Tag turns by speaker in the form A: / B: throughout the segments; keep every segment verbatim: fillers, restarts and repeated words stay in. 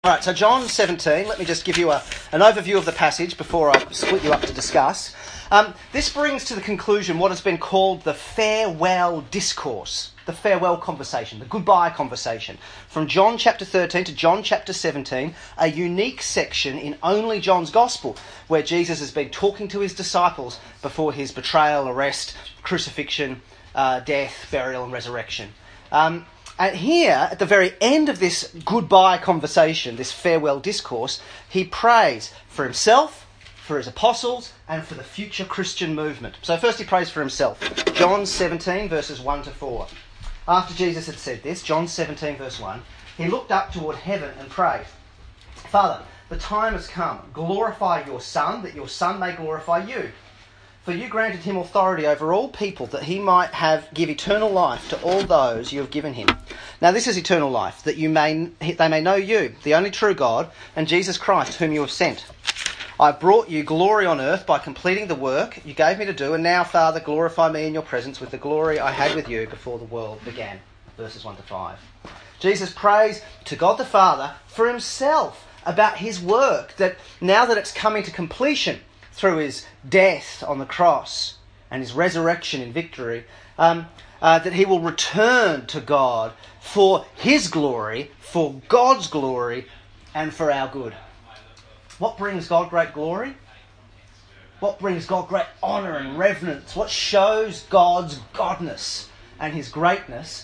A: All right, so John seventeen, let me just give you a, an overview of the passage before I split you up to discuss. Um, this brings to the conclusion what has been called the farewell discourse, the farewell conversation, the goodbye conversation. From John chapter thirteen to John chapter seventeen, a unique section in only John's Gospel where Jesus has been talking to his disciples before his betrayal, arrest, crucifixion, uh, death, burial and resurrection. Um, And here, at the very end of this goodbye conversation, this farewell discourse, he prays for himself, for his apostles, and for the future Christian movement. So first he prays for himself. John seventeen, verses one to four. After Jesus had said this, John seventeen, verse one, he looked up toward heaven and prayed, "Father, the time has come. Glorify your Son, that your Son may glorify you. For you granted him authority over all people, that he might have give eternal life to all those you have given him. Now this is eternal life, that you may they may know you, the only true God, and Jesus Christ, whom you have sent. I brought you glory on earth by completing the work you gave me to do, and now, Father, glorify me in your presence with the glory I had with you before the world began." Verses one to five. Jesus prays to God the Father for himself about his work, that now that it's coming to completion, through his death on the cross and his resurrection in victory, um, uh, that he will return to God for his glory, for God's glory, and for our good. What brings God great glory? What brings God great honour and reverence? What shows God's godness and his greatness?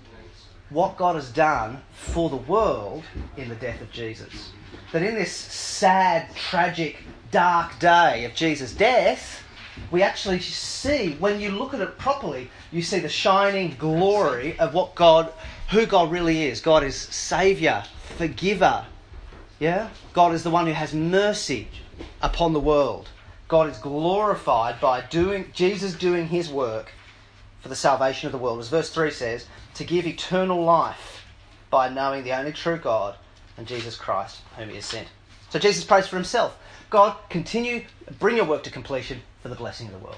A: What God has done for the world in the death of Jesus. That in this sad, tragic, dark day of Jesus' death, we actually see, when you look at it properly, you see the shining glory of what God, who God really is. God is Saviour, Forgiver. Yeah? God is the one who has mercy upon the world. God is glorified by doing Jesus doing his work for the salvation of the world. As verse three says, to give eternal life by knowing the only true God and Jesus Christ, whom he has sent. So Jesus prays for himself. God, continue, bring your work to completion for the blessing of the world.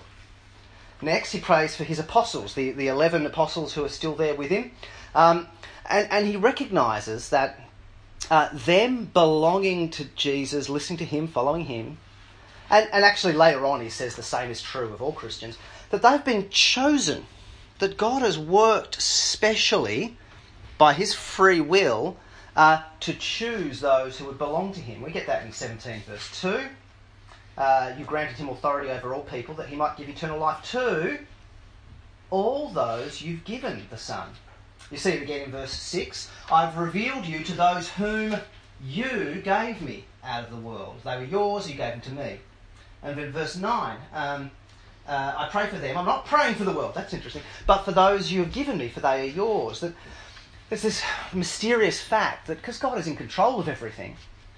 A: Next, he prays for his apostles, the, the eleven apostles who are still there with him. Um, and, and he recognises that uh, them belonging to Jesus, listening to him, following him, and, and actually later on he says the same is true of all Christians, that they've been chosen, that God has worked specially by his free will Uh, to choose those who would belong to him. We get that in seventeen verse two. Uh, you granted him authority over all people, that he might give eternal life to all those you've given the Son. You see it again in verse six. I've revealed you to those whom you gave me out of the world. They were yours, you gave them to me. And in verse nine, um, uh, I pray for them. I'm not praying for the world, that's interesting, but for those you have given me, for they are yours. That There's this mysterious fact that because God is in control of everything,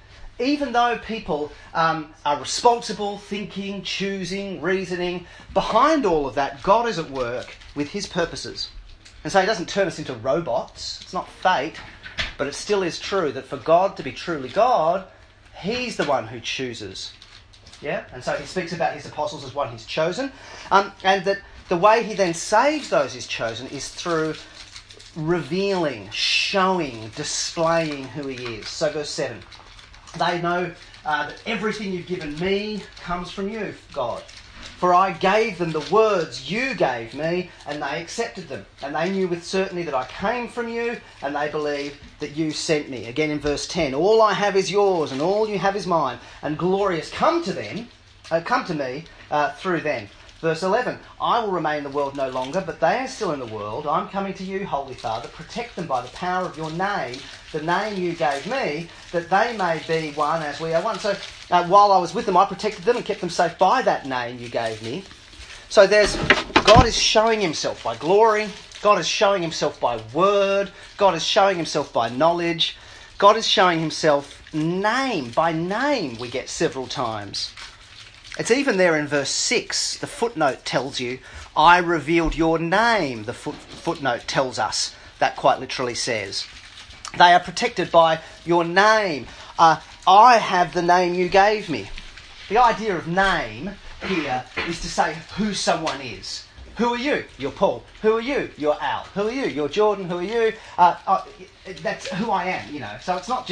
A: even though people um, are responsible, thinking, choosing, reasoning, behind all of that, God is at work with his purposes. And so he doesn't turn us into robots. It's not fate, but it still is true that for God to be truly God, he's the one who chooses. Yeah? And so he speaks about his apostles as one he's chosen. Um, and that the way he then saves those he's chosen is through revealing, showing, displaying who he is. So verse seven, they know uh, that everything you've given me comes from you, God. For I gave them the words you gave me, and they accepted them. And they knew with certainty that I came from you, and they believe that you sent me. Again in verse ten, all I have is yours, and all you have is mine, and glory has come to them, uh, come to me uh, through them. Verse eleven, I will remain in the world no longer, but they are still in the world. I'm coming to you, Holy Father. Protect them by the power of your name, the name you gave me, that they may be one as we are one. So uh, while I was with them, I protected them and kept them safe by that name you gave me. So there's God is showing himself by glory. God is showing himself by word. God is showing himself by knowledge. God is showing himself name by name, we get several times. It's even there in verse six, the footnote tells you, I revealed your name, the foot, footnote tells us. That quite literally says. They are protected by your name. Uh, I have the name you gave me. The idea of name here is to say who someone is. Who are you? You're Paul. Who are you? You're Al. Who are you? You're Jordan. Who are you? Uh, uh, that's who I am, you know. So it's not just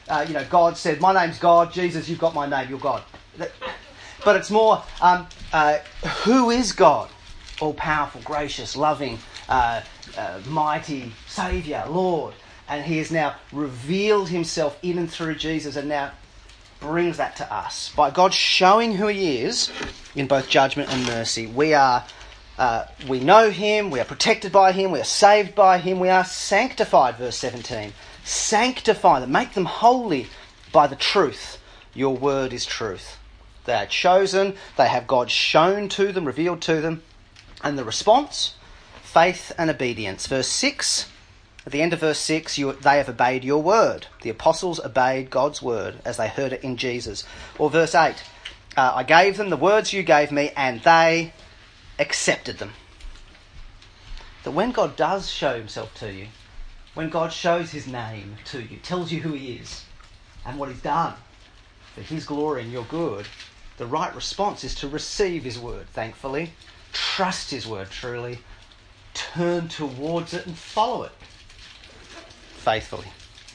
A: uh, you know, God said, my name's God, Jesus, you've got my name, you're God. But it's more, um, uh, who is God? All-powerful, gracious, loving, uh, uh, mighty, Saviour, Lord. And he has now revealed himself in and through Jesus and now brings that to us. By God showing who he is in both judgment and mercy, we are, uh, we know him, we are protected by him, we are saved by him, we are sanctified, verse seventeen. Sanctify them, make them holy by the truth. Your word is truth. They are chosen, they have God shown to them, revealed to them. And the response? Faith and obedience. Verse six, at the end of verse six, you, they have obeyed your word. The apostles obeyed God's word as they heard it in Jesus. Or verse eight, uh, I gave them the words you gave me and they accepted them. That when God does show himself to you, when God shows his name to you, tells you who he is and what he's done for his glory and your good, the right response is to receive his word, thankfully, trust his word truly, turn towards it and follow it faithfully.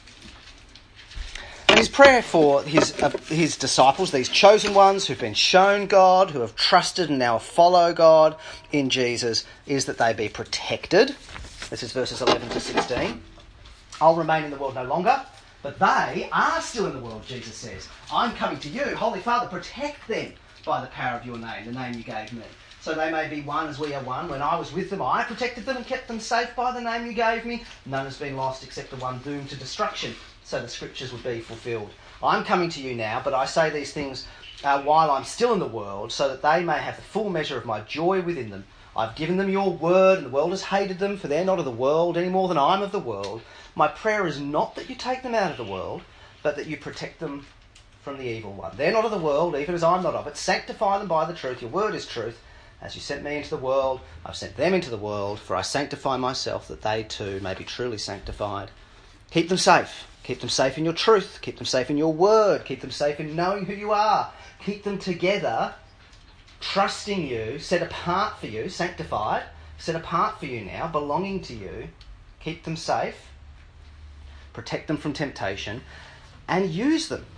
A: And his prayer for his uh, his disciples, these chosen ones who've been shown God, who have trusted and now follow God in Jesus, is that they be protected. This is verses eleven to sixteen. I'll remain in the world no longer, but they are still in the world, Jesus says. I'm coming to you. Holy Father, protect them by the power of your name, the name you gave me. So they may be one as we are one. When I was with them, I protected them and kept them safe by the name you gave me. None has been lost except the one doomed to destruction, so the scriptures would be fulfilled. I'm coming to you now, but I say these things uh, while I'm still in the world, so that they may have the full measure of my joy within them. I've given them your word, and the world has hated them, for they're not of the world any more than I'm of the world. My prayer is not that you take them out of the world, but that you protect them from the evil one. They're not of the world, even as I'm not of it. Sanctify them by the truth. Your word is truth. As you sent me into the world, I've sent them into the world, for I sanctify myself, that they too may be truly sanctified. Keep them safe. Keep them safe in your truth. Keep them safe in your word. Keep them safe in knowing who you are. Keep them together, trusting you, set apart for you, sanctified, set apart for you now, belonging to you. Keep them safe. Protect them from temptation. And use them.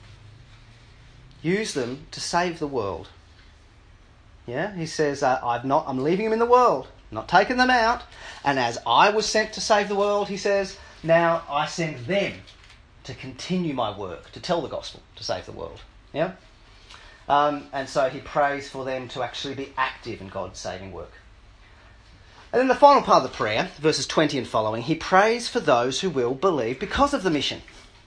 A: Use them to save the world. Yeah, he says, uh, I've not, I'm leaving them in the world, not taking them out. And as I was sent to save the world, he says, now I send them to continue my work, to tell the gospel, to save the world. Yeah? Um, and so he prays for them to actually be active in God's saving work. And then the final part of the prayer, verses twenty and following, he prays for those who will believe because of the mission.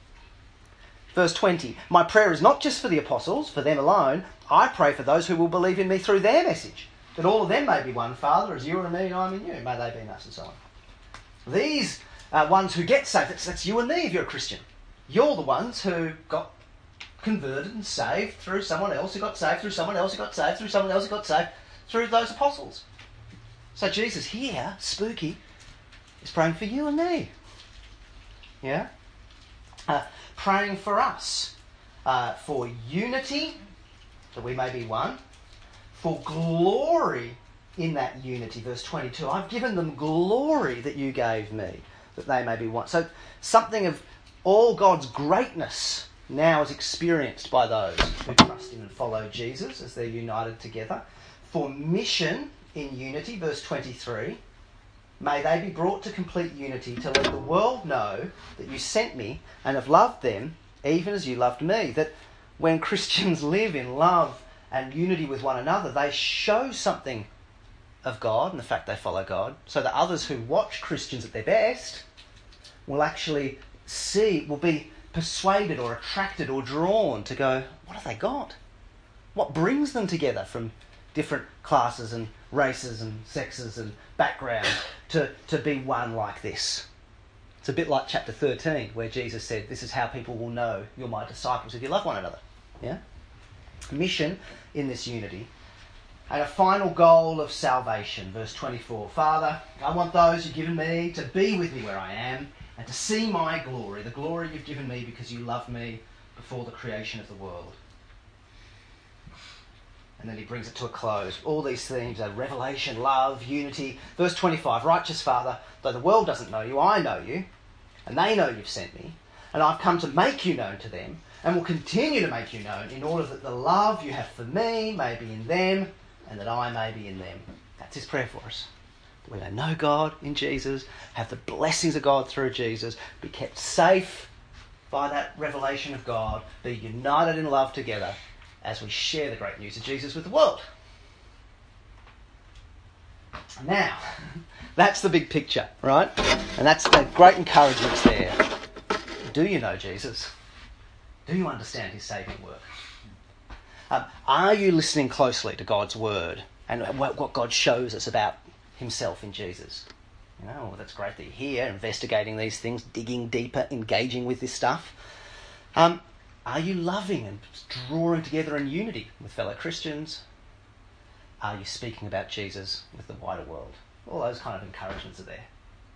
A: Verse twenty, my prayer is not just for the apostles, for them alone. I pray for those who will believe in me through their message, that all of them may be one, Father, as you are in me and I am in you. May they be in us, and so on. These are ones who get saved. That's, that's you and me if you're a Christian. You're the ones who got converted and saved through someone else who got saved through someone else who got saved through someone else who got saved through those apostles. So Jesus here, spooky, is praying for you and me. Yeah? Uh, praying for us. Uh, for unity, that we may be one. For glory in that unity. Verse twenty-two, I've given them glory that you gave me, that they may be one. So something of all God's greatness now is experienced by those who trust in and follow Jesus as they're united together. For mission in unity, verse twenty-three, may they be brought to complete unity to let the world know that you sent me and have loved them even as you loved me. That when Christians live in love and unity with one another, they show something of God and the fact they follow God, so that others who watch Christians at their best will actually see, will be persuaded or attracted or drawn to go, what have they got? What brings them together from different classes and races and sexes and backgrounds to, to be one like this? It's a bit like chapter thirteen, where Jesus said, this is how people will know you're my disciples, if you love one another. Yeah? Mission in this unity. And a final goal of salvation, verse twenty-four. Father, I want those you've given me to be with me where I am and to see my glory, the glory you've given me because you loved me before the creation of the world. And then he brings it to a close. All these themes are revelation, love, unity. Verse twenty-five, righteous Father, though the world doesn't know you, I know you, and they know you've sent me. and I've come to make you known to them, and will continue to make you known, in order that the love you have for me may be in them, and that I may be in them. That's his prayer for us. That we may know God in Jesus, have the blessings of God through Jesus, be kept safe by that revelation of God, be united in love together as we share the great news of Jesus with the world. Now, that's the big picture, right? And that's the great encouragement there. Do you know Jesus? Do you understand his saving work? Um, are you listening closely to God's word and what, what God shows us about himself in Jesus? You know, well, that's great that you're here, investigating these things, digging deeper, engaging with this stuff. Um, are you loving and drawing together in unity with fellow Christians? Are you speaking about Jesus with the wider world? All those kind of encouragements are there.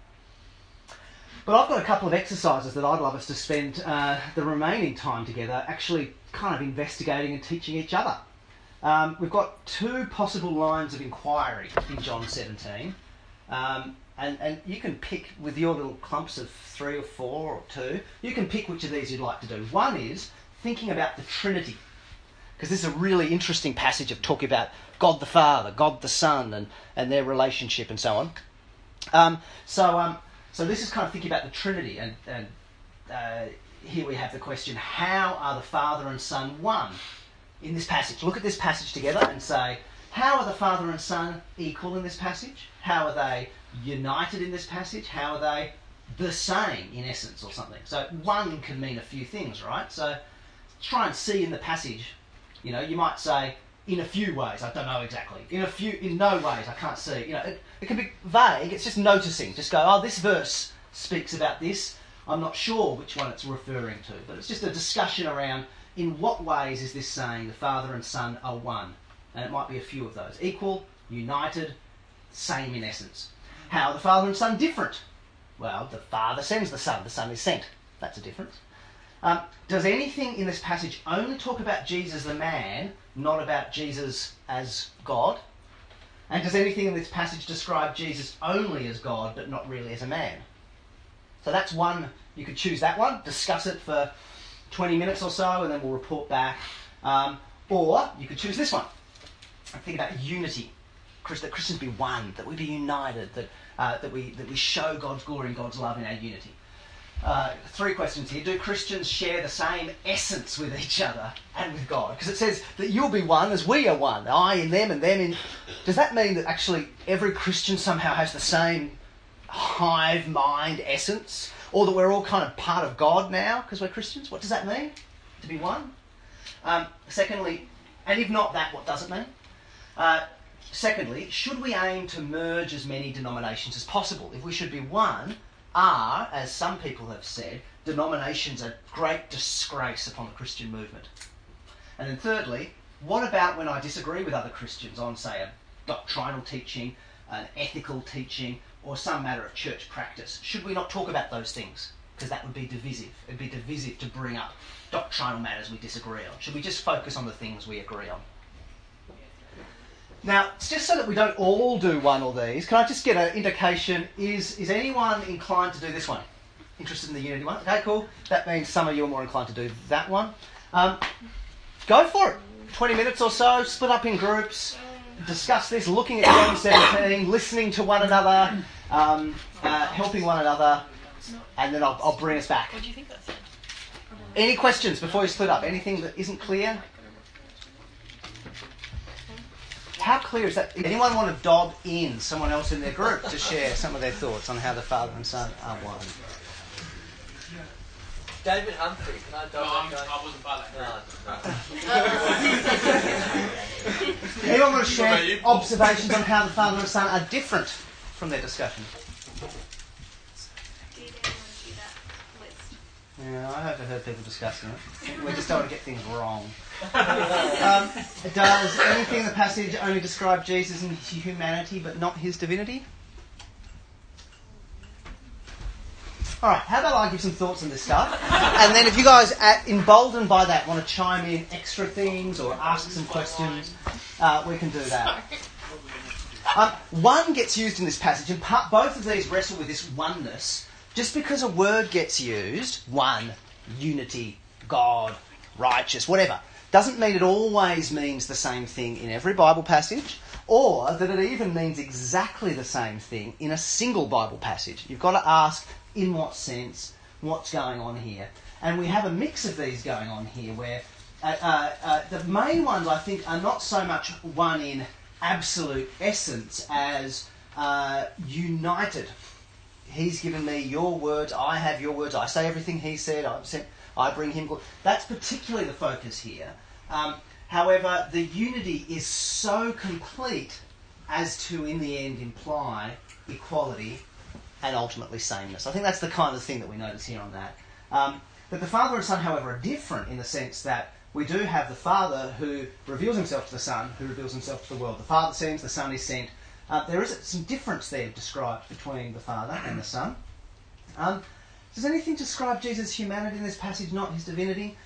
A: But I've got a couple of exercises that I'd love us to spend uh, the remaining time together actually kind of investigating and teaching each other. Um, we've got two possible lines of inquiry in John seventeen. Um, and, and you can pick, with your little clumps of three or four or two, you can pick which of these you'd like to do. One is thinking about the Trinity, because this is a really interesting passage of talking about God the Father, God the Son, and, and their relationship and so on. Um, so um, so this is kind of thinking about the Trinity, and, and uh, here we have the question, how are the Father and Son one in this passage? Look at this passage together and say, how are the Father and Son equal in this passage? How are they united in this passage? How are they the same in essence or something? So one can mean a few things, right? So try and see in the passage. You know, you might say, in a few ways, I don't know exactly. In a few, in no ways, I can't see. You know, it, it can be vague. It's just noticing. Just go, oh, this verse speaks about this. I'm not sure which one it's referring to. But it's just a discussion around, in what ways is this saying the Father and Son are one? And it might be a few of those. Equal, united, same in essence. How are the Father and Son different? Well, the Father sends the Son. The Son is sent. That's a difference. Um, does anything in this passage only talk about Jesus the man, not about Jesus as God? And does anything in this passage describe Jesus only as God, but not really as a man? So that's one. You could choose that one, discuss it for twenty minutes or so, and then we'll report back. Um, or you could choose this one. Think about unity. That Christians be one, that we be united, that uh, that we that we show God's glory and God's love in our unity. Uh, three questions here. Do Christians share the same essence with each other and with God? Because it says that you'll be one as we are one. I in them and them in... Does that mean that actually every Christian somehow has the same hive mind essence? Or that we're all kind of part of God now because we're Christians? What does that mean? To be one? Um, secondly, and if not that, what does it mean? Uh, secondly, should we aim to merge as many denominations as possible? If we should be one... are, as some people have said, denominations a great disgrace upon the Christian movement. And then thirdly, what about when I disagree with other Christians on, say, a doctrinal teaching, an ethical teaching, or some matter of church practice? Should we not talk about those things? Because that would be divisive. It would be divisive to bring up doctrinal matters we disagree on. Should we just focus on the things we agree on? Now, it's just so that we don't all do one of these, can I just get an indication, is is anyone inclined to do this one? Interested in the unity one? Okay, cool. That means some of you are more inclined to do that one. Um, go for it. twenty minutes or so, split up in groups, discuss this, looking at John seventeen, listening to one another, um, uh, helping one another, and then I'll, I'll bring us back.
B: What do you think that said?
A: Any questions before you split up? Anything that isn't clear? How clear is that? Anyone want to dob in someone else in their group to share some of their thoughts on how the Father and Son are one?
C: David Humphrey, can I dob
D: No, I'm,
C: that guy?
D: I wasn't by that group.
C: No.
A: Anyone want to share observations on how the Father and Son are different from their discussion?
B: Do you want to do that list?
A: Yeah, I haven't heard people discussing it. We just don't want to get things wrong. Um, does anything in the passage only describe Jesus in his humanity but not his divinity? Alright, how about I give some thoughts on this stuff? And then if you guys, at, emboldened by that, want to chime in extra things or ask some questions, uh, we can do that. Um, one gets used in this passage, and part, both of these wrestle with this oneness. Just because a word gets used, one, unity, God, righteous, whatever. Doesn't mean it always means the same thing in every Bible passage, or that it even means exactly the same thing in a single Bible passage. You've got to ask, in what sense, what's going on here? And we have a mix of these going on here where uh, uh, uh, the main ones, I think, are not so much one in absolute essence as uh, united. He's given me your words, I have your words, I say everything he said, I've sent, I bring him glory. That's particularly the focus here. Um, however, the unity is so complete as to, in the end, imply equality and ultimately sameness. I think that's the kind of thing that we notice here on that. Um, but the Father and Son, however, are different in the sense that we do have the Father who reveals himself to the Son, who reveals himself to the world. The Father sends, the Son is sent. Uh, there is some difference there described between the Father and the Son. Um, does anything describe Jesus' humanity in this passage, not his divinity?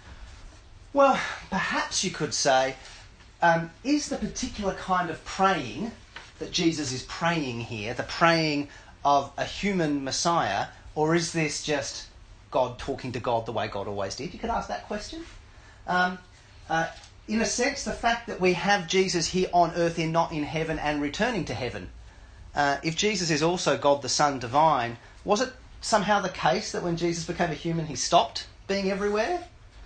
A: Well, perhaps you could say, um, is the particular kind of praying that Jesus is praying here, the praying of a human Messiah, or is this just God talking to God the way God always did? You could ask that question. Um, uh, in a sense, the fact that we have Jesus here on earth and not in heaven and returning to heaven, uh, if Jesus is also God the Son divine, was it somehow the case that when Jesus became a human he stopped being everywhere?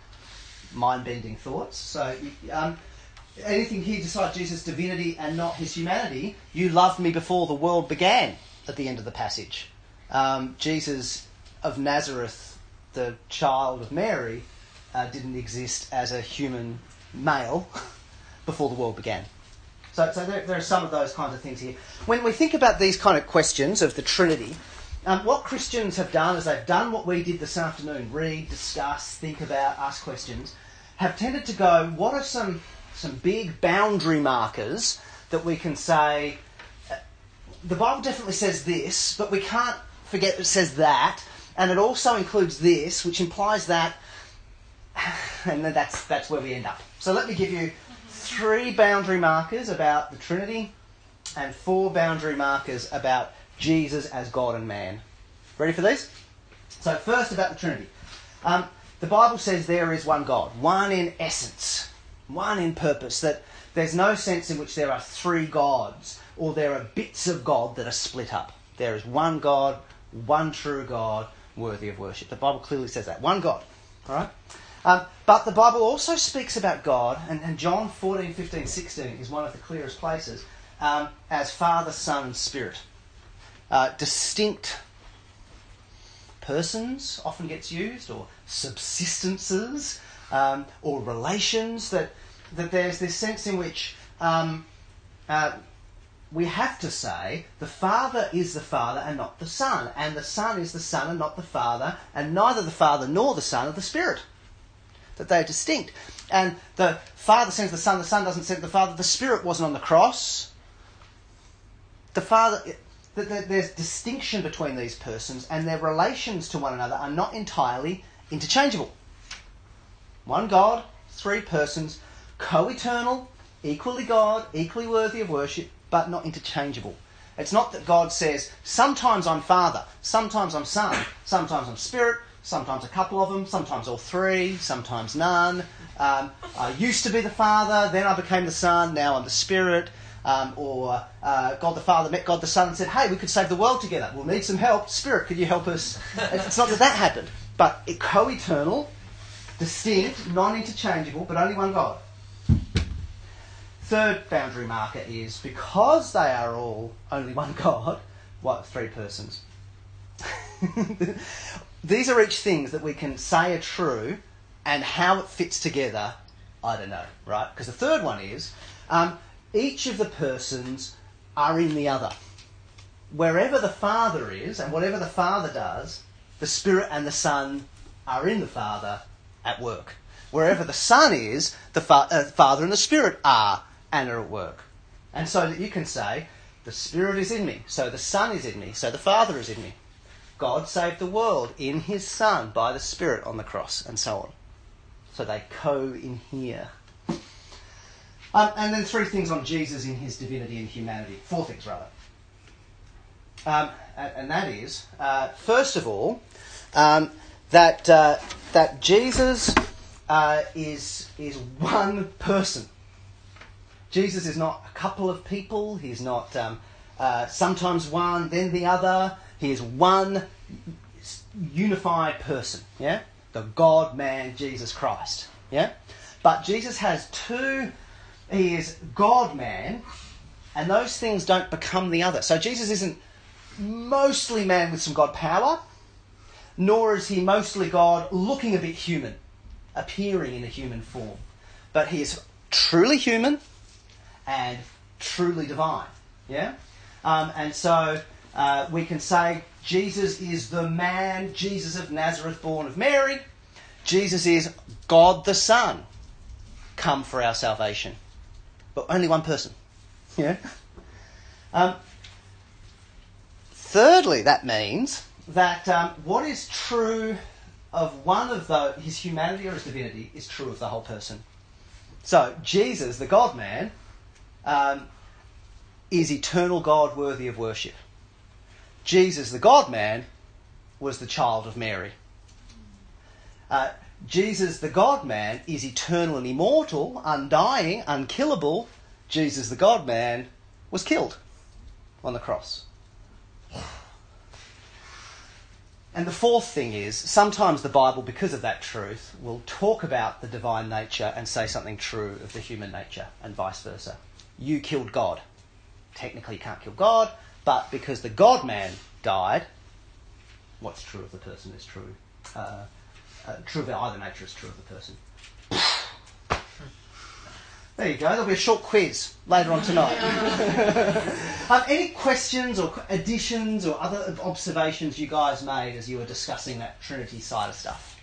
A: Mind-bending thoughts. So um, anything here besides Jesus' divinity and not his humanity, you loved me before the world began, at the end of the passage. Um, Jesus of Nazareth, the child of Mary, uh, didn't exist as a human male before the world began. So, so there, there are some of those kinds of things here. When we think about these kind of questions of the Trinity, um, what Christians have done is they've done what we did this afternoon, read, discuss, think about, ask questions, have tended to go, what are some, some big boundary markers that we can say, uh, the Bible definitely says this, but we can't forget it says that, and it also includes this, which implies that, and then that's that's where we end up. So let me give you three boundary markers about the Trinity and four boundary markers about Jesus as God and man. Ready for these? So first about the Trinity. Um, the Bible says there is one God, one in essence, one in purpose, that there's no sense in which there are three gods or there are bits of God that are split up. There is one God, one true God, worthy of worship. The Bible clearly says that. One God. All right? Um, but the Bible also speaks about God, and, and John fourteen, fifteen, sixteen is one of the clearest places, um, as Father, Son, and Spirit. Uh, distinct persons often gets used, or subsistences, um, or relations, that, that there's this sense in which um, uh, we have to say the Father is the Father and not the Son, and the Son is the Son and not the Father, and neither the Father nor the Son are the Spirit. That they are distinct. And the Father sends the Son, the Son doesn't send the Father, the Spirit wasn't on the cross. The Father, there's distinction between these persons, and their relations to one another are not entirely interchangeable. One God, three persons, co-eternal, equally God, equally worthy of worship, but not interchangeable. It's not that God says, sometimes I'm Father, sometimes I'm Son, sometimes I'm Spirit, sometimes a couple of them, sometimes all three, sometimes none. Um, I used to be the Father, then I became the Son, now I'm the Spirit. Um, or uh, God the Father met God the Son and said, hey, we could save the world together. We'll need some help. Spirit, could you help us? It's not that that happened. But it, co-eternal, distinct, non-interchangeable, but only one God. Third boundary marker is, because they are all only one God, what, three persons? These are each things that we can say are true, and how it fits together, I don't know, right? Because the third one is, um, each of the persons are in the other. Wherever the Father is, and whatever the Father does, the Spirit and the Son are in the Father at work. Wherever the Son is, the fa- uh, Father and the Spirit are and are at work. And so that you can say, the Spirit is in me, so the Son is in me, so the Father is in me. God saved the world in his Son by the Spirit on the cross, and so on. So they co-inhere. Um, and then three things on Jesus in his divinity and humanity. Four things, rather. Um, and, and that is, uh, first of all, um, that uh, that Jesus uh, is is one person. Jesus is not a couple of people. He's not um, uh, sometimes one, then the other. He is one unified person. Yeah, the God-man Jesus Christ. Yeah, but Jesus has two. He is God-man, and those things don't become the other. So Jesus isn't mostly man with some God power, nor is he mostly God looking a bit human, appearing in a human form. But he is truly human and truly divine. Yeah? Um, and so uh, we can say Jesus is the man, Jesus of Nazareth, born of Mary. Jesus is God the Son, come for our salvation. But only one person. Yeah? Um, thirdly, that means that um, what is true of one of the, his humanity or his divinity is true of the whole person. So, Jesus, the God-man, um, is eternal God worthy of worship. Jesus, the God-man, was the child of Mary. Uh, Jesus, the God-man, is eternal and immortal, undying, unkillable. Jesus, the God-man, was killed on the cross. And the fourth thing is, sometimes the Bible, because of that truth, will talk about the divine nature and say something true of the human nature, and vice versa. You killed God. Technically you can't kill God, but because the God-man died, what's true of the person is true. Uh, uh, true of either nature is true of the person. There you go. There'll be a short quiz later on tonight. um, any questions or additions or other observations you guys made as you were discussing that Trinity side of stuff?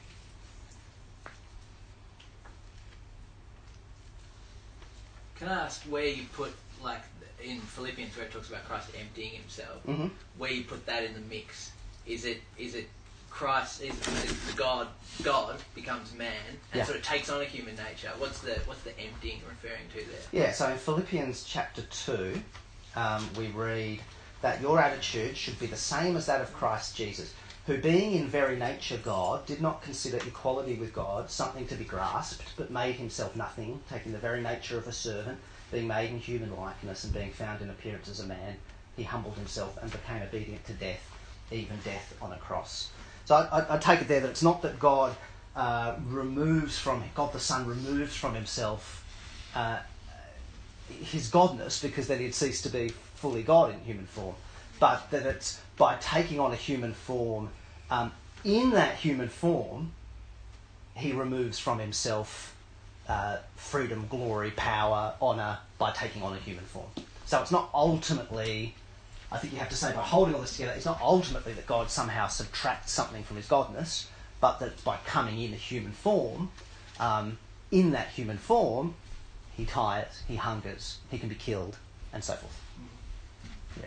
C: Can I ask where you put, like, in Philippians where it talks about Christ emptying himself,
A: Mm-hmm.
C: where you put that in the mix? Is it is it Christ, is, is it the God, God becomes man and
A: Yeah.
C: sort of takes on a human nature? What's the what's the emptying referring to there?
A: Yeah, so in Philippians chapter two, um, we read that your attitude should be the same as that of Christ Jesus, who being in very nature God, did not consider equality with God something to be grasped, but made himself nothing, taking the very nature of a servant, being made in human likeness and being found in appearance as a man, he humbled himself and became obedient to death, even death on a cross. So I, I, I take it there that it's not that God uh, removes from, God the Son removes from himself uh, his godness because then he'd cease to be fully God in human form, but that it's by taking on a human form, um, in that human form, he removes from himself uh, freedom, glory, power, honour by taking on a human form. So it's not ultimately, I think you have to say by holding all this together, it's not ultimately that God somehow subtracts something from his godness, but that by coming in a human form, um, in that human form, he tires, he hungers, he can be killed, and so forth. Yeah.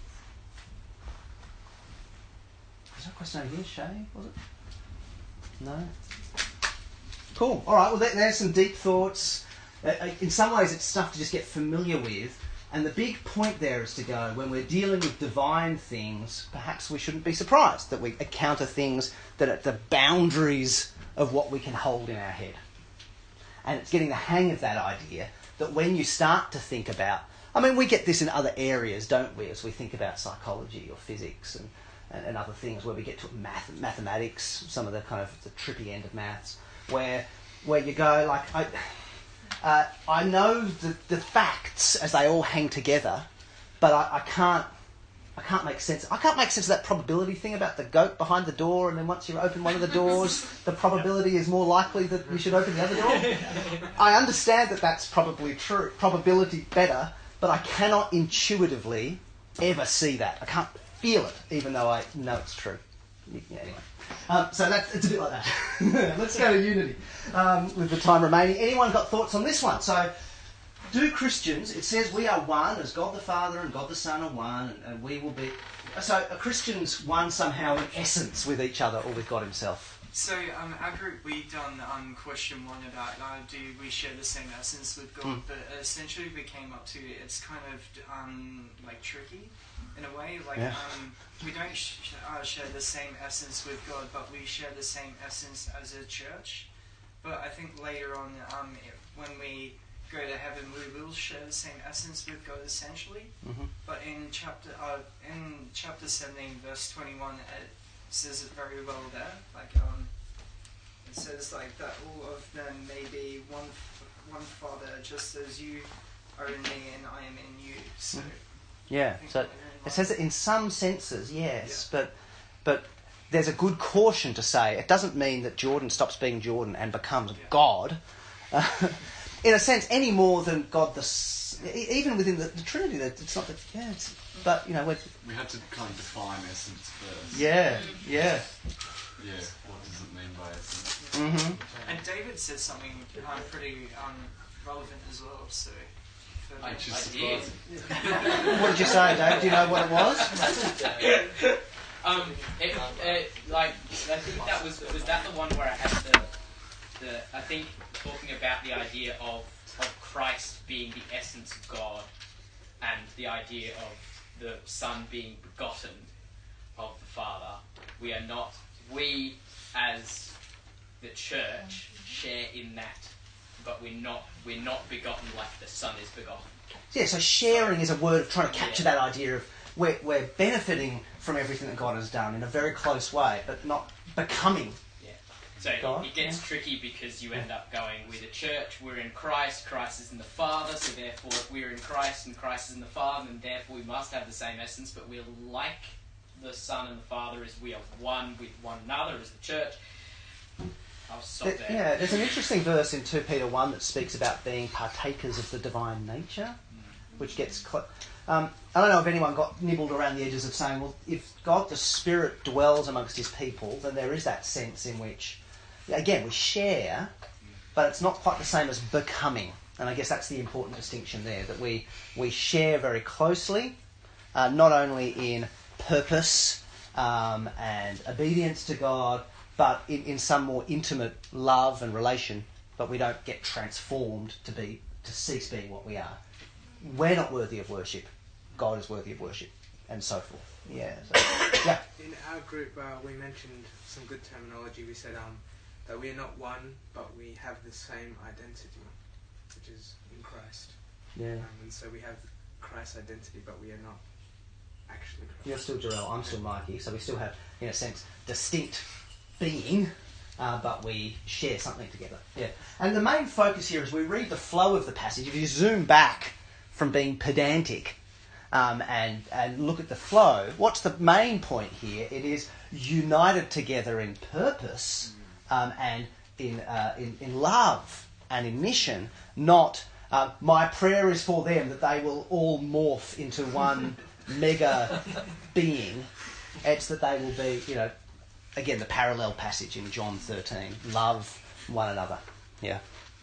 A: Was there a question over here, Shay, was it? No? Cool. All right, well, there, there's some deep thoughts. Uh, in some ways, it's stuff to just get familiar with. And the big point there is to go, when we're dealing with divine things, perhaps we shouldn't be surprised that we encounter things that are at the boundaries of what we can hold in our head. And it's getting the hang of that idea that when you start to think about, I mean, we get this in other areas, don't we, as we think about psychology or physics and, and, and other things where we get to math, mathematics, some of the kind of the trippy end of maths, where where you go, like, I... Uh, I know the, the facts as they all hang together, but I, I can't I can't make sense. I can't make sense of that probability thing about the goat behind the door, and then once you open one of the doors, the probability is more likely that you should open the other door. I understand that that's probably true, probability better, but I cannot intuitively ever see that. I can't feel it, even though I know it's true. Yeah, anyway. Um, so that's, it's a bit like that. Let's go to Unity um, with the time remaining. Anyone got thoughts on this one? So, do Christians, it says we are one, as God the Father and God the Son are one, and, and we will be... So, are Christians one somehow in essence with each other or with God himself?
E: So, um, our group, we done um, question one about uh, do we share the same essence with God,
A: Mm.
E: but essentially we came up to it's kind of um, like tricky in a way. Like
A: Yeah.
E: um, we don't sh- uh, share the same essence with God, but we share the same essence as a church. But I think later on, um, it, when we go to heaven, we will share the same essence with God essentially.
A: Mm-hmm.
E: But in chapter uh, in chapter seventeen, verse twenty-one, it says it very well there. Like um, it says like that all of them may be one one Father, just as you are in me and I am in you. So
A: Yeah.
E: I think
A: So
E: that in
A: it says that in some senses, yes, but but there's a good caution to say it doesn't mean that Jordan stops being Jordan and becomes
E: Yeah.
A: God. Uh, in a sense, any more than God the S- e- even within the, the Trinity, that it's not that. Yeah, it's, but you know, we're,
F: We had to kind of define essence first.
A: yeah, yeah.
F: Yeah, what does it mean by essence?
A: Mm-hmm.
E: And David said something um, pretty um, relevant as well. So. for-
C: I,
F: Which is
C: I did.
F: surprising.
A: What did you say, Dave? Do you know what it was?
C: Um, it, it, like I think that was was that the one where I had the the I think talking about the idea of of Christ being the essence of God, and the idea of the Son being begotten of the Father. We are not we as the church share in that, but we're not we're not begotten like the Son is begotten.
A: Yeah, so sharing is a word of trying to capture that idea of we're, we're benefiting from everything that God has done in a very close way, but not becoming.
C: Yeah. So
A: God,
C: it gets tricky because you end up going, we're the church, we're in Christ, Christ is in the Father, so therefore if we're in Christ and Christ is in the Father, then therefore we must have the same essence, but we're like the Son and the Father as we are one with one another as the church. I'll stop
A: There-
C: there.
A: yeah, there's an interesting verse in two Peter one that speaks about being partakers of the divine nature, which gets... Cl- um, I don't know if anyone got nibbled around the edges of saying, well, if God the Spirit dwells amongst his people, then there is that sense in which, again, we share, but it's not quite the same as becoming. And I guess that's the important distinction there, that we, we share very closely, uh, not only in purpose um, and obedience to God, but in, in some more intimate love and relation, but we don't get transformed to be to cease being what we are. We're not worthy of worship. God is worthy of worship, and so forth. Yeah. So, yeah.
G: In our group, uh, we mentioned some good terminology. We said um, that we are not one, but we have the same identity, which is in Christ.
A: Yeah.
G: Um, and so we have Christ's identity, but we are not actually Christ.
A: You're still Jarrell. I'm still Mikey. So we still have, in a sense, distinct being, uh, but we share something together. Yeah. And the main focus here is we read the flow of the passage. If you zoom back from being pedantic um, and and look at the flow, what's the main point here? It is united together in purpose um, and in, uh, in in love and in mission. Not uh, my prayer is for them that they will all morph into one mega being. It's that they will be, you know, again, the parallel passage in John thirteen. Love one another. Yeah.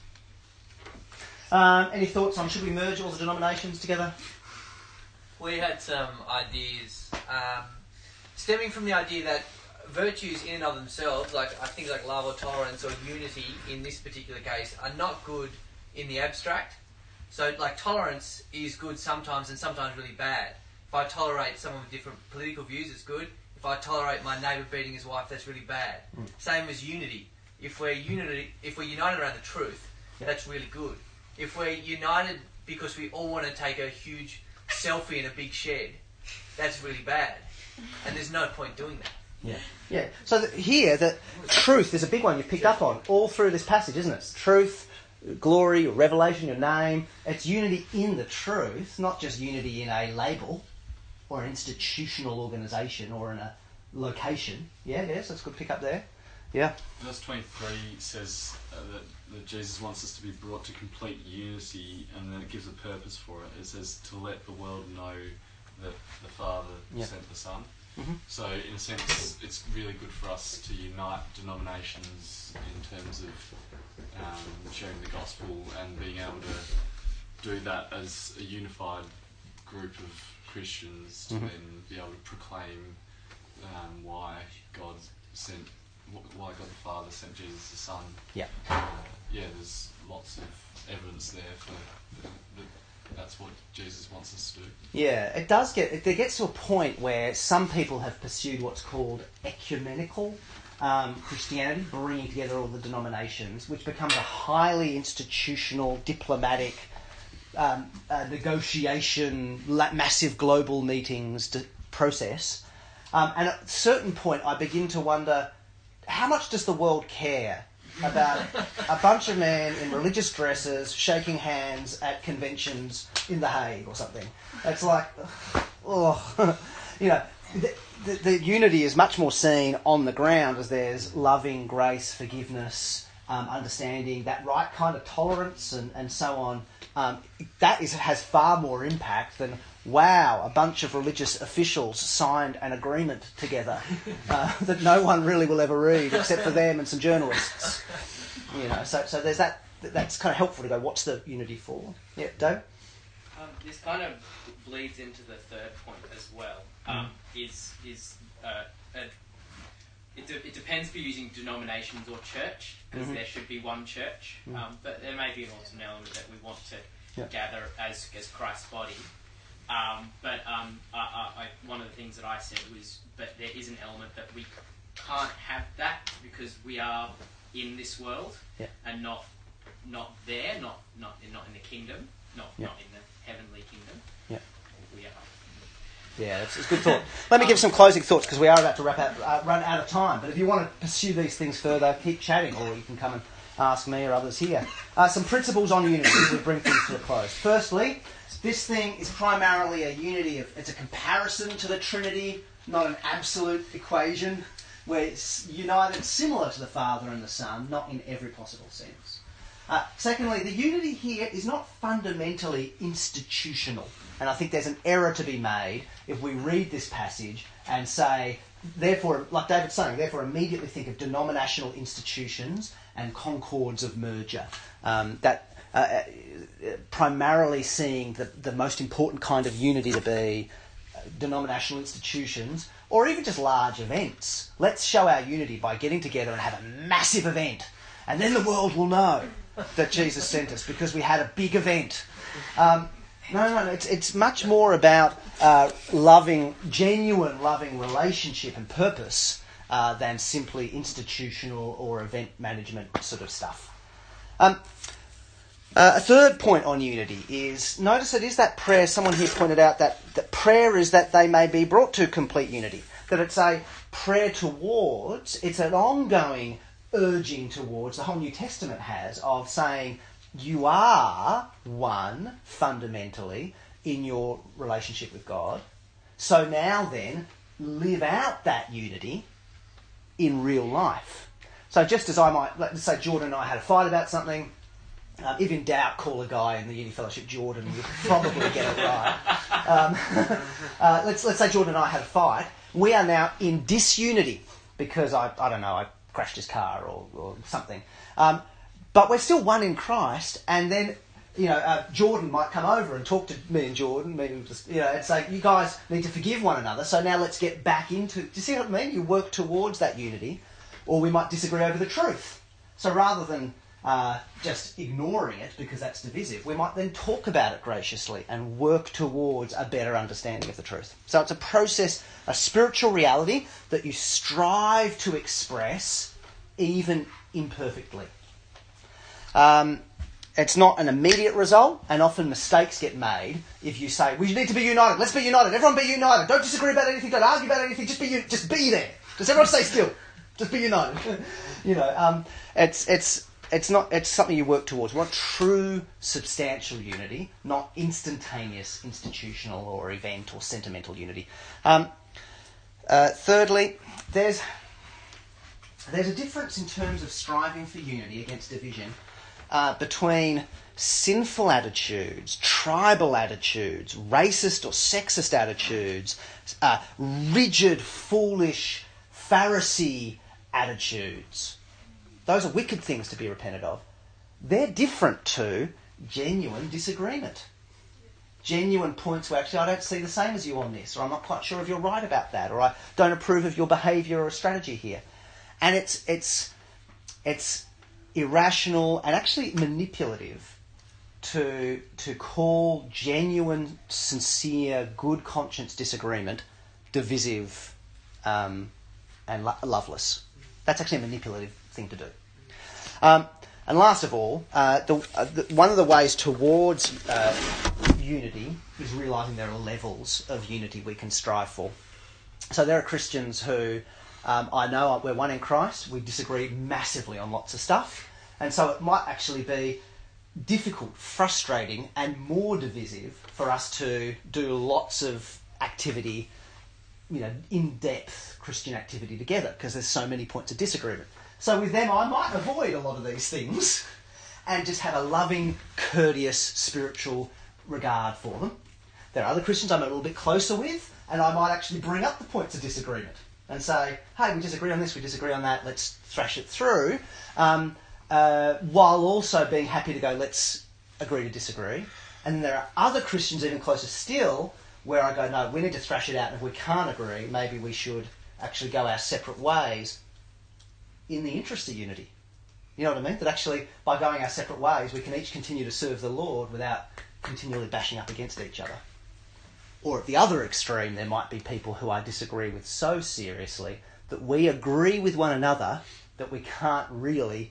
A: Um, any thoughts on should we merge all the denominations together?
D: We had some ideas um, stemming from the idea that virtues in and of themselves, like uh, things like love or tolerance or unity in this particular case, are not good in the abstract. So, like, tolerance is good sometimes and sometimes really bad. If I tolerate someone with different political views, it's good. If I tolerate my neighbour beating his wife, that's really bad.
A: Mm.
D: Same as unity. If we're unity, if we're united around the truth,
A: Yeah.
D: that's really good. If we're united because we all want to take a huge selfie in a big shed, that's really bad. And there's no point doing that.
A: Yeah. Yeah. So that here, the truth is a big one you picked up on all through this passage, isn't it? Truth, glory, your revelation, your name. It's unity in the truth, not just unity in a label or an institutional organisation or in a location. Yeah, yes, that's good pick up there. Yeah.
F: Verse twenty-three says uh, that, that Jesus wants us to be brought to complete unity, and then it gives a purpose for it. It says to let the world know that the Father
A: Yeah.
F: sent the Son.
A: Mm-hmm.
F: So, in a sense, it's really good for us to unite denominations in terms of um, sharing the gospel and being able to do that as a unified group of Christians to
A: Mhm.
F: then be able to proclaim um, why God sent wh- why God the Father sent Jesus the Son.
A: Yeah.
F: Uh, yeah, there's lots of evidence there for that, that that's what Jesus wants us to do.
A: Yeah, it does get, it gets to a point where some people have pursued what's called ecumenical um, Christianity, bringing together all the denominations, which becomes a highly institutional, diplomatic, um, uh, negotiation, la- massive global meetings d- process. Um, and at a certain point, I begin to wonder, how much does the world care about a bunch of men in religious dresses shaking hands at conventions in The Hague or something? It's like, oh, you know, the, the, the unity is much more seen on the ground as there's loving, grace, forgiveness, um, understanding, that right kind of tolerance and, and so on. Um, that is has far more impact than, wow, a bunch of religious officials signed an agreement together uh, that no one really will ever read except for them and some journalists. You know, so so there's that. That's kind of helpful to go, what's the unity for? Yeah, Dave?
C: Um, this kind of bleeds into the third point as well. Um, is is uh, a, it, de- it depends if you're using denominations or church, because
A: Mhm.
C: there should be one church,
A: Mm.
C: um, but there may be an alternate element that we want to
A: Yeah.
C: gather as as Christ's body. Um, but um, I, I, I, one of the things that I said was, but there is an element that we can't have that because we are in this world
A: Yeah.
C: and not not there, not not in, not in the kingdom, not
A: Yeah.
C: not in the heavenly kingdom.
A: Yeah.
C: We are.
A: Yeah, it's, it's a good thought. Let me give some closing thoughts because we are about to wrap out, uh, run out of time. But if you want to pursue these things further, keep chatting, or you can come and ask me or others here. Uh, some principles on unity as we bring things to a close. Firstly, this thing is primarily a unity of, it's a comparison to the Trinity, not an absolute equation. We're s- united similar to the Father and the Son, not in every possible sense. Uh, secondly, the unity here is not fundamentally institutional. And I think there's an error to be made if we read this passage and say, therefore, like David's saying, therefore immediately think of denominational institutions and concords of merger. Um, that uh, uh, primarily seeing the, the most important kind of unity to be uh, denominational institutions, or even just large events. Let's show our unity by getting together and have a massive event. And then the world will know that Jesus sent us because we had a big event. Um, no, no, no. It's, it's much more about uh, loving, genuine loving relationship and purpose uh, than simply institutional or event management sort of stuff. Um, uh, a third point on unity is, notice it is that prayer, someone here pointed out that, that prayer is that they may be brought to complete unity. That it's a prayer towards, it's an ongoing urging towards, the whole New Testament has, of saying you are one fundamentally in your relationship with God. So now then, live out that unity in real life. So just as I might, let's say Jordan and I had a fight about something, um, if in doubt, call a guy in the Uni Fellowship, Jordan, you'll probably get it right. Um, uh, let's, let's say Jordan and I had a fight. We are now in disunity because I, I don't know, I crashed his car or, or something. Um, but we're still one in Christ, and then, you know, uh, Jordan might come over and talk to me and Jordan, me and just, you know, and say, you guys need to forgive one another, so now let's get back into... Do you see what I mean? You work towards that unity, or we might disagree over the truth. So rather than uh, just ignoring it because that's divisive, we might then talk about it graciously and work towards a better understanding of the truth. So it's a process, a spiritual reality that you strive to express even imperfectly. Um, it's not an immediate result, and often mistakes get made if you say, we need to be united, let's be united, everyone be united, don't disagree about anything, don't argue about anything, just be just be there. Just everyone stay still. Just be united. you know, um, it's it's it's not it's something you work towards. We want true substantial unity, not instantaneous institutional or event or sentimental unity. Um, uh, thirdly, there's there's a difference in terms of striving for unity against division uh, between sinful attitudes, tribal attitudes, racist or sexist attitudes, uh, rigid, foolish, Pharisee attitudes. Those are wicked things to be repented of. They're different to genuine disagreement. Genuine points where actually I don't see the same as you on this, or I'm not quite sure if you're right about that, or I don't approve of your behaviour or strategy here. and it's it's it's irrational and actually manipulative to to call genuine, sincere, good conscience disagreement divisive um, and lo- loveless. That's actually a manipulative thing to do. Um, and last of all, uh, the, uh, the, one of the ways towards uh, unity is realising there are levels of unity we can strive for. So there are Christians who um, I know we're one in Christ. We disagree massively on lots of stuff, and so it might actually be difficult, frustrating, and more divisive for us to do lots of activity, you know, in-depth Christian activity together because there's so many points of disagreement. So with them, I might avoid a lot of these things and just have a loving, courteous, spiritual regard for them. There are other Christians I'm a little bit closer with, and I might actually bring up the points of disagreement and say, hey, we disagree on this, we disagree on that, let's thrash it through, um, uh, while also being happy to go, let's agree to disagree. And then there are other Christians even closer still where I go, no, we need to thrash it out, and if we can't agree, maybe we should actually go our separate ways in the interest of unity. You know what I mean? That actually, by going our separate ways, we can each continue to serve the Lord without continually bashing up against each other. Or at the other extreme, there might be people who I disagree with so seriously that we agree with one another that we can't really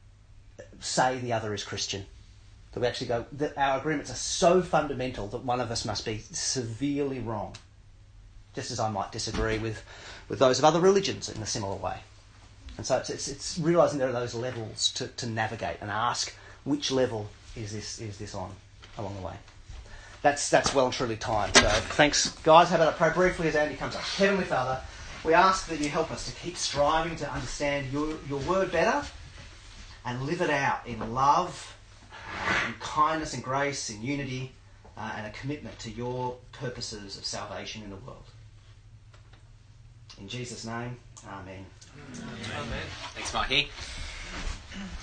A: say the other is Christian. That we actually go, that our agreements are so fundamental that one of us must be severely wrong. Just as I might disagree with, with those of other religions in a similar way. And so it's, it's, it's realising there are those levels to, to navigate and ask which level is this is this on along the way. That's that's well and truly time. So thanks, guys. How about I pray briefly as Andy comes up. Heavenly Father, we ask that you help us to keep striving to understand your, your word better and live it out in love, in kindness and grace, in unity, uh, and a commitment to your purposes of salvation in the world. In Jesus' name, amen.
D: Amen.
C: Thanks, Mikey.